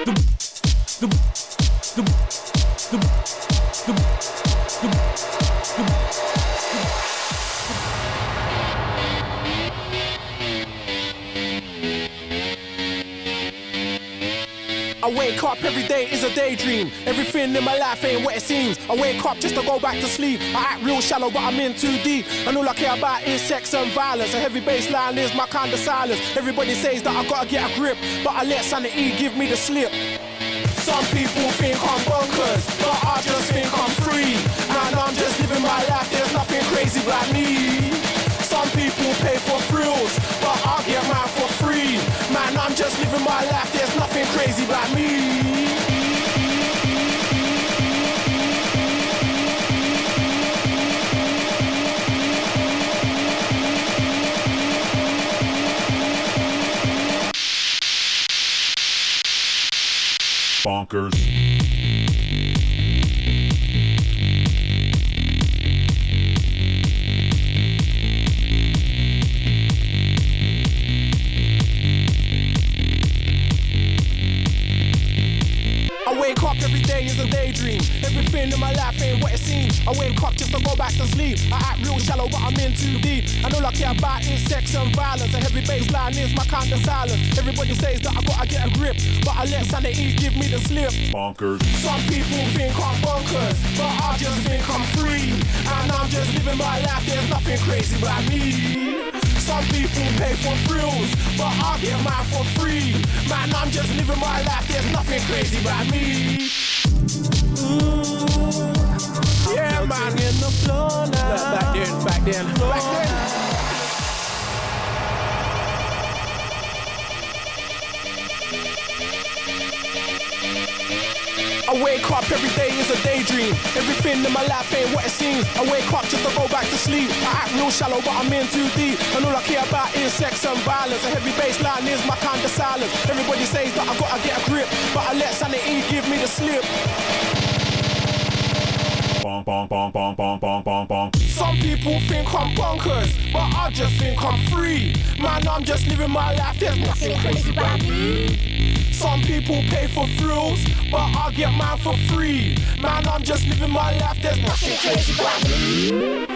I wake up every day is a daydream. Everything in my life ain't what it seems. I wake up just to go back to sleep. I act real shallow but I'm in too deep. And all I care about is sex and violence. A heavy bass line is my kind of silence. Everybody says that I gotta get a grip, but I let sanity give me the slip. Some people think I'm bonkers, but I just think I'm free. Man, I'm just living my life, there's nothing crazy about me. Some people pay for thrills, but I get mine for free. Man, I'm just living my life, there's nothing crazy about me. Bonkers. I wake up every day is a daydream. Everything in my life ain't what it seems. I wake up just to go back to sleep. I act real shallow but I'm in too deep. And all I care about is sex and violence. A heavy bass line is my kind of silence. Everybody says that I gotta get a grip, but I let sanity give me the slip. Bonkers. Some people think I'm bonkers, but I just think I'm free. And I'm just living my life, there's nothing crazy about me. Some people pay for thrills, but I get mine for free. Man, I'm just living my life, there's nothing crazy about me. Yeah, man, in the floor now. Back then. I wake up every day is a daydream. Everything in my life ain't what it seems. I wake up just to go back to sleep. I act real shallow but I'm in too deep. And all I care about is sex and violence. A heavy bass line is my kind of silence. Everybody says that I gotta get a grip, but I let sanity give me the slip. Bonk, bonk, bonk, bonk, bonk, bonk, bonk, bonk. Some people think I'm bonkers, but I just think I'm free. Man, I'm just living my life, there's nothing crazy about me. Some people pay for thrills, but I get mine for free. Man, I'm just living my life, there's nothing crazy about me.